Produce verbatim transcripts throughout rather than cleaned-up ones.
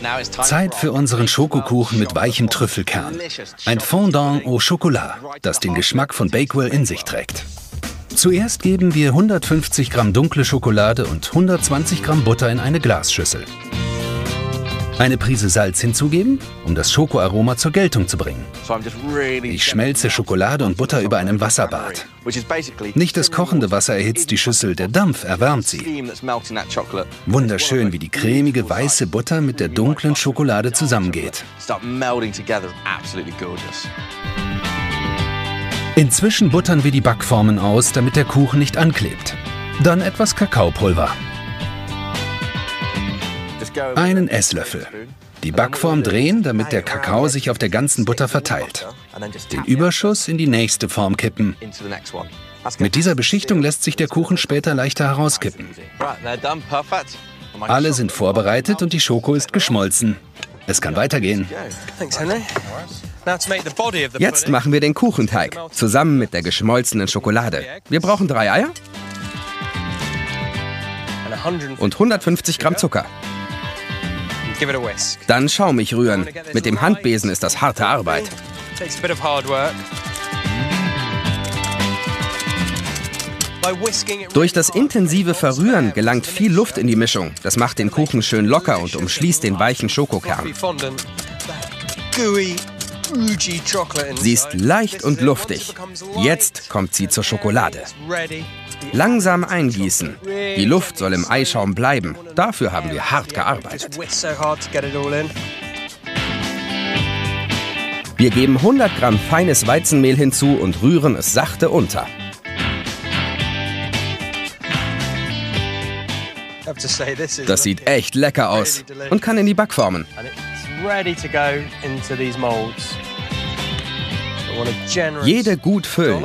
Zeit für unseren Schokokuchen mit weichem Trüffelkern. Ein Fondant au Chocolat, das den Geschmack von Bakewell in sich trägt. Zuerst geben wir hundertfünfzig Gramm dunkle Schokolade und hundertzwanzig Gramm Butter in eine Glasschüssel. Eine Prise Salz hinzugeben, um das Schokoaroma zur Geltung zu bringen. Ich schmelze Schokolade und Butter über einem Wasserbad. Nicht das kochende Wasser erhitzt die Schüssel, der Dampf erwärmt sie. Wunderschön, wie die cremige weiße Butter mit der dunklen Schokolade zusammengeht. Inzwischen buttern wir die Backformen aus, damit der Kuchen nicht anklebt. Dann etwas Kakaopulver. Einen Esslöffel. Die Backform drehen, damit der Kakao sich auf der ganzen Butter verteilt. Den Überschuss in die nächste Form kippen. Mit dieser Beschichtung lässt sich der Kuchen später leichter herauskippen. Alle sind vorbereitet und die Schoko ist geschmolzen. Es kann weitergehen. Jetzt machen wir den Kuchenteig, zusammen mit der geschmolzenen Schokolade. Wir brauchen drei Eier und hundertfünfzig Gramm Zucker. Dann schaumig rühren. Mit dem Handbesen ist das harte Arbeit. Durch das intensive Verrühren gelangt viel Luft in die Mischung. Das macht den Kuchen schön locker und umschließt den weichen Schokokern. Sie ist leicht und luftig. Jetzt kommt sie zur Schokolade. Langsam eingießen. Die Luft soll im Eischaum bleiben. Dafür haben wir hart gearbeitet. Wir geben hundert Gramm feines Weizenmehl hinzu und rühren es sachte unter. Das sieht echt lecker aus und kann in die Backformen. Jede gut füllen.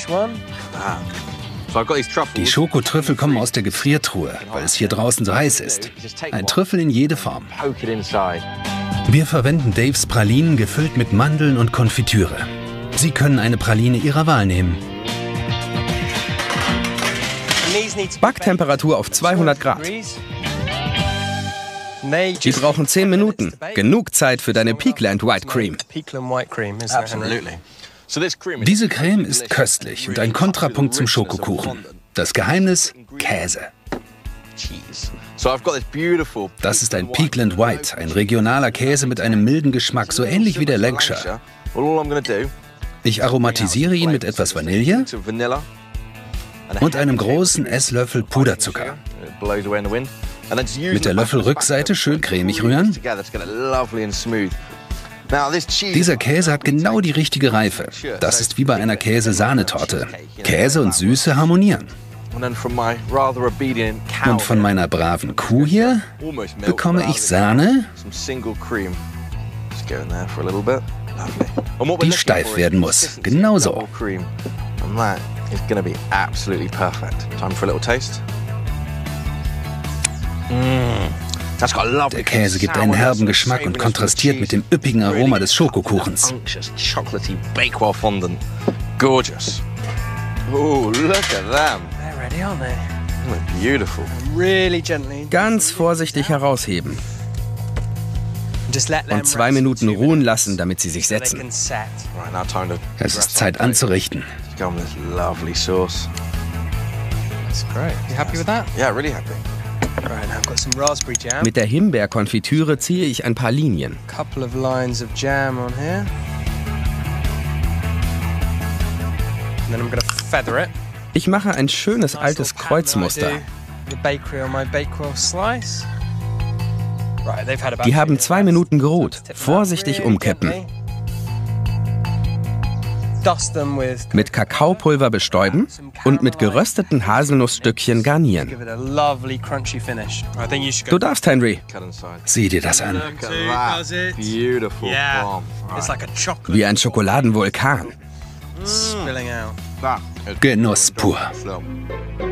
Die Schokotrüffel kommen aus der Gefriertruhe, weil es hier draußen so heiß ist. Ein Trüffel in jede Form. Wir verwenden Daves Pralinen gefüllt mit Mandeln und Konfitüre. Sie können eine Praline Ihrer Wahl nehmen. Backtemperatur auf zweihundert Grad. Sie brauchen zehn Minuten. Genug Zeit für deine Peakland White Cream. Diese Creme ist köstlich und ein Kontrapunkt zum Schokokuchen. Das Geheimnis: Käse. Das ist ein Peakland White, ein regionaler Käse mit einem milden Geschmack, so ähnlich wie der Lancashire. Ich aromatisiere ihn mit etwas Vanille und einem großen Esslöffel Puderzucker. Mit der Löffelrückseite schön cremig rühren. Dieser Käse hat genau die richtige Reife. Das ist wie bei einer Käse-Sahnetorte. Käse und Süße harmonieren. Und von meiner braven Kuh hier bekomme ich Sahne, die steif werden muss. Genauso. Der Käse gibt einen herben Geschmack und kontrastiert mit dem üppigen Aroma des Schokokuchens. Ganz vorsichtig herausheben. Und zwei Minuten ruhen lassen, damit sie sich setzen. Es ist Zeit anzurichten. Mit der Himbeerkonfitüre ziehe ich ein paar Linien. Ich mache ein schönes altes Kreuzmuster. Die haben zwei Minuten geruht. Vorsichtig umkippen. Mit Kakaopulver bestäuben und mit gerösteten Haselnussstückchen garnieren. Du darfst, Henry. Sieh dir das an. Wie ein Schokoladenvulkan. Genuss pur.